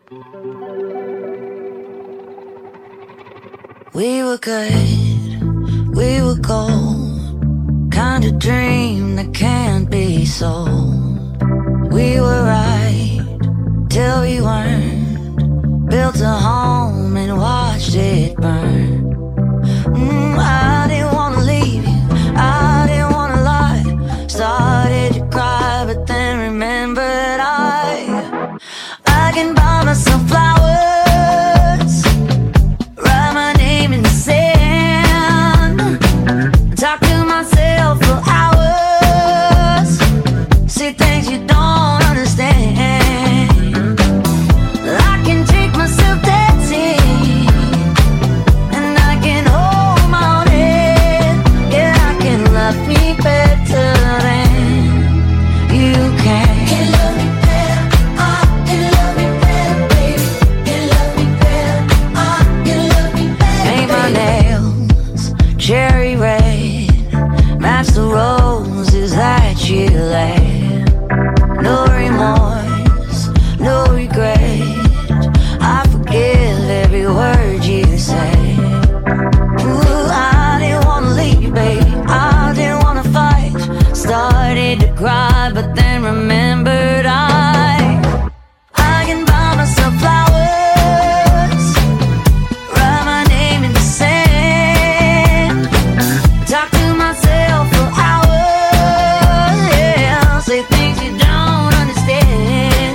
We were good, we were gold, kind of dream that can't be sold. We were right till we weren't, built a home and watched it burn. I didn't wanna leave you, I didn't wanna lie. Started to cry but then remembered I can buy myself flowers, write my name in the sand, talk to myself for hours, say things you don't understand. I can take myself dancing, and I can hold my own head. Yeah, I can love me better than you can. Can love me better, I can love me better, baby. Can love me better, I can love me better. Paint my nails cherry red, match the roses that you laid. No remorse, no regret, I forgive every word you say. Ooh, I didn't wanna leave, babe, I didn't wanna fight. Started to cry, but then remembered I can buy myself flowers, write my name in the sand, talk to myself for hours, yeah, say things you don't understand.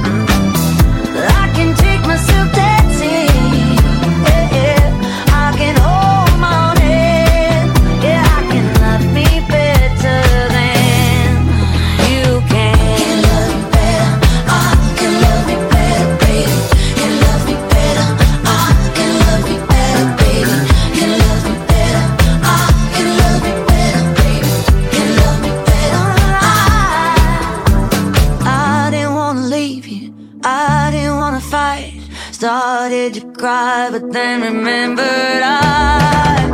I can take myself dancing, yeah, I can hold my own head, yeah, I can love me better than you can. Can love me better, I can love me better, baby. Can love me better, I can love me better, baby. Can love me better, I can love me better, baby. Can love me better, I didn't wanna leave you, I didn't wanna fight. Started to cry, but then remembered